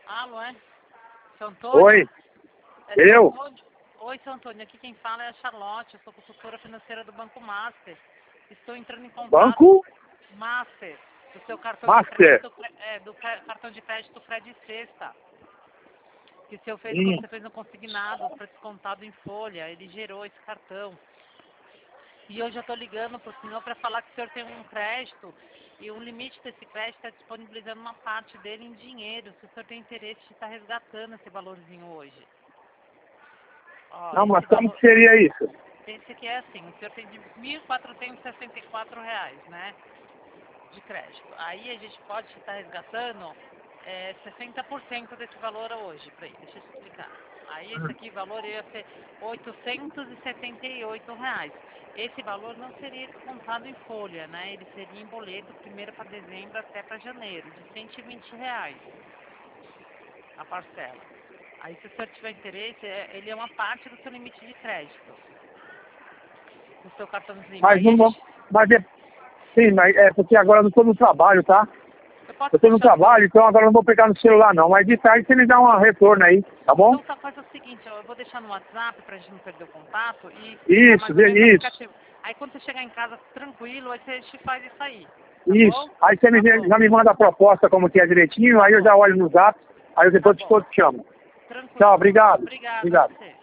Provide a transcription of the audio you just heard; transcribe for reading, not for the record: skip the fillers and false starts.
Alô, é? Seu Antônio? Oi, É seu eu? Antônio? Oi, seu Antônio. Aqui quem fala é a Charlotte. Eu sou consultora financeira do Banco Master. Estou entrando em contato Banco Master do seu cartão de Master. crédito, cartão de crédito Fred Sexta. Que o senhor fez quando Sim. você fez um consignado para descontado em folha. Ele gerou esse cartão. E hoje eu estou ligando para o senhor para falar que o senhor tem um crédito e o limite desse crédito está disponibilizando uma parte dele em dinheiro. Se o senhor tem interesse de estar resgatando esse valorzinho hoje. Ó, Não, mas esse como valor, que seria isso? esse aqui é assim, o senhor tem de R$ 1.464, né, de crédito. Aí a gente pode estar resgatando 60% desse valor hoje, para ele. Deixa eu explicar. Aí esse aqui, valor ia ser R$ 878. Esse valor não seria descontado em folha, né? Ele seria em boleto, primeiro para dezembro até para janeiro, de R$ 120 a parcela. Aí se o senhor tiver interesse, ele é uma parte do seu limite de crédito, do seu cartãozinho. Mas Aí a não, gente, mas é, sim, mas é porque agora eu não estou no trabalho, tá? eu posso Eu estou no deixar o seu... trabalho, então agora eu não vou pegar no celular não. Mas de tarde você me dá um retorno aí, tá bom? Então tá, faz o seguinte, ó, eu vou deixar no WhatsApp pra gente não perder o contato e explicar Isso, mais ou menos o isso, aplicativo. Aí quando você chegar em casa tranquilo, aí você te faz isso aí, tá isso. bom? Aí você Tá bom, já me manda a proposta como que é direitinho, tá aí eu bom, já olho no zap, aí eu tá depois bom. te chamo. Tchau, Tranquilo. obrigado. Obrigada a Obrigado. você.